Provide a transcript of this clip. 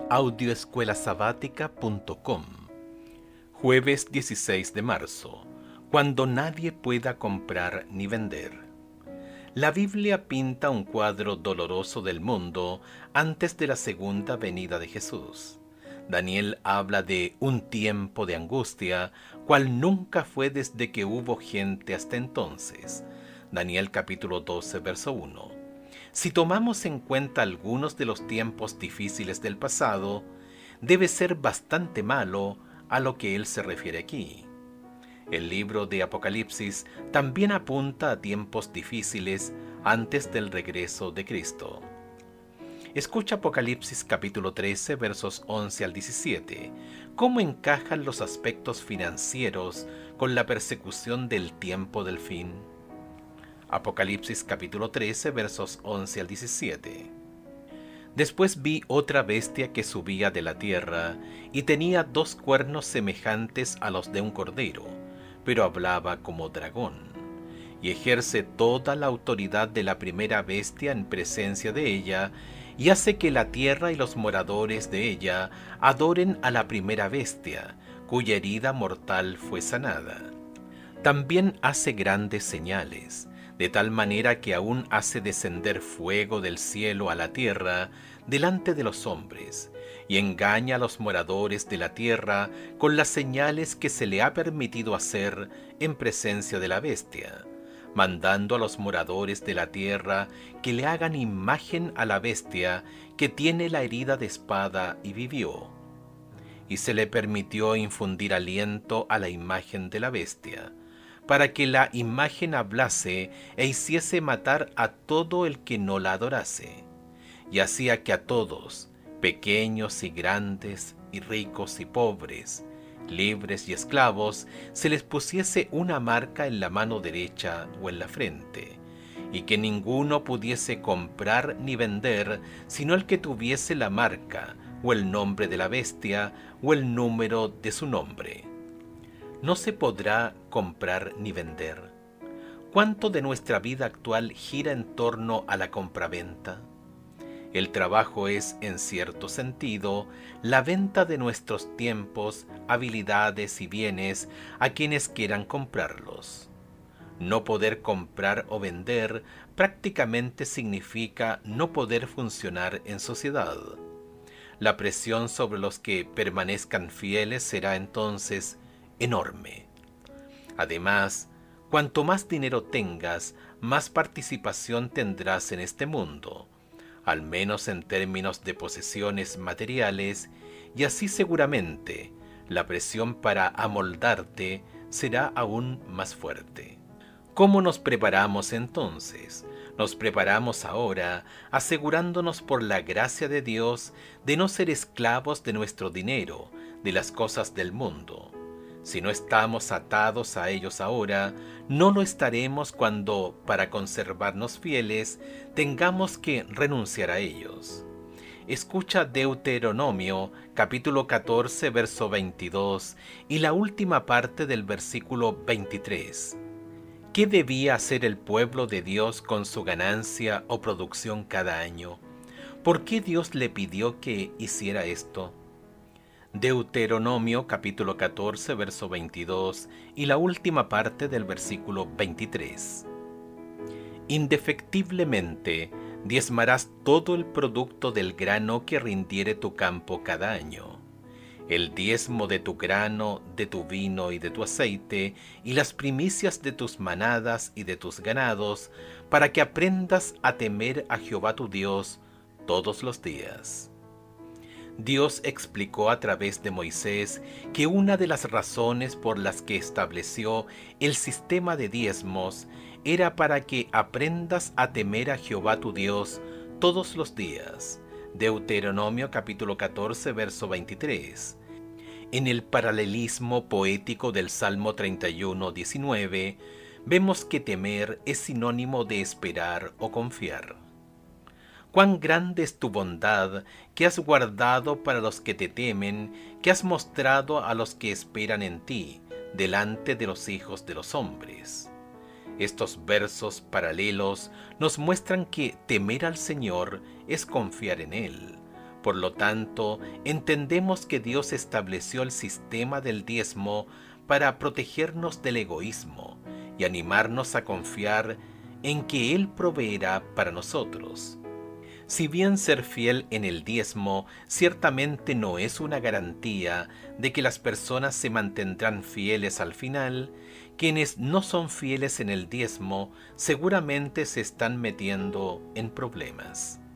Audioescuelasabática.com. Jueves 16 de marzo. Cuando nadie pueda comprar ni vender. La Biblia pinta un cuadro doloroso del mundo antes de la segunda venida de Jesús. Daniel habla de un tiempo de angustia, cual nunca fue desde que hubo gente hasta entonces. Daniel capítulo 12, verso 1. Si tomamos en cuenta algunos de los tiempos difíciles del pasado, debe ser bastante malo a lo que él se refiere aquí. El libro de Apocalipsis también apunta a tiempos difíciles antes del regreso de Cristo. Escucha Apocalipsis capítulo 13, versos 11 al 17. ¿Cómo encajan los aspectos financieros con la persecución del tiempo del fin? Apocalipsis capítulo 13, versos 11 al 17. Después vi otra bestia que subía de la tierra, y tenía 2 cuernos semejantes a los de un cordero, pero hablaba como dragón, y ejerce toda la autoridad de la primera bestia en presencia de ella, y hace que la tierra y los moradores de ella adoren a la primera bestia, cuya herida mortal fue sanada. También hace grandes señales, de tal manera que aún hace descender fuego del cielo a la tierra delante de los hombres, y engaña a los moradores de la tierra con las señales que se le ha permitido hacer en presencia de la bestia, mandando a los moradores de la tierra que le hagan imagen a la bestia que tiene la herida de espada y vivió. Y se le permitió infundir aliento a la imagen de la bestia, para que la imagen hablase e hiciese matar a todo el que no la adorase, y hacía que a todos, pequeños y grandes, y ricos y pobres, libres y esclavos, se les pusiese una marca en la mano derecha o en la frente, y que ninguno pudiese comprar ni vender, sino el que tuviese la marca, o el nombre de la bestia, o el número de su nombre. ¿No se podrá comprar ni vender? ¿Cuánto de nuestra vida actual gira en torno a la compraventa? El trabajo es, en cierto sentido, la venta de nuestros tiempos, habilidades y bienes a quienes quieran comprarlos. No poder comprar o vender prácticamente significa no poder funcionar en sociedad. La presión sobre los que permanezcan fieles será entonces enorme. Además, cuanto más dinero tengas, más participación tendrás en este mundo, al menos en términos de posesiones materiales, y así seguramente la presión para amoldarte será aún más fuerte. ¿Cómo nos preparamos entonces? Nos preparamos ahora asegurándonos por la gracia de Dios de no ser esclavos de nuestro dinero, de las cosas del mundo. Si no estamos atados a ellos ahora, no lo estaremos cuando, para conservarnos fieles, tengamos que renunciar a ellos. Escucha Deuteronomio, capítulo 14, verso 22, y la última parte del versículo 23. ¿Qué debía hacer el pueblo de Dios con su ganancia o producción cada año? ¿Por qué Dios le pidió que hiciera esto? Deuteronomio capítulo 14, verso 22 y la última parte del versículo 23. Indefectiblemente diezmarás todo el producto del grano que rindiere tu campo cada año, el diezmo de tu grano, de tu vino y de tu aceite, y las primicias de tus manadas y de tus ganados, para que aprendas a temer a Jehová tu Dios todos los días. Dios explicó a través de Moisés que una de las razones por las que estableció el sistema de diezmos era para que aprendas a temer a Jehová tu Dios todos los días. Deuteronomio capítulo 14, verso 23. En el paralelismo poético del Salmo 31, 19, vemos que temer es sinónimo de esperar o confiar. Cuán grande es tu bondad que has guardado para los que te temen, que has mostrado a los que esperan en ti, delante de los hijos de los hombres. Estos versos paralelos nos muestran que temer al Señor es confiar en Él, Por lo tanto, entendemos que Dios estableció el sistema del diezmo para protegernos del egoísmo y animarnos a confiar en que Él proveerá para nosotros. Si bien ser fiel en el diezmo ciertamente no es una garantía de que las personas se mantendrán fieles al final, quienes no son fieles en el diezmo seguramente se están metiendo en problemas.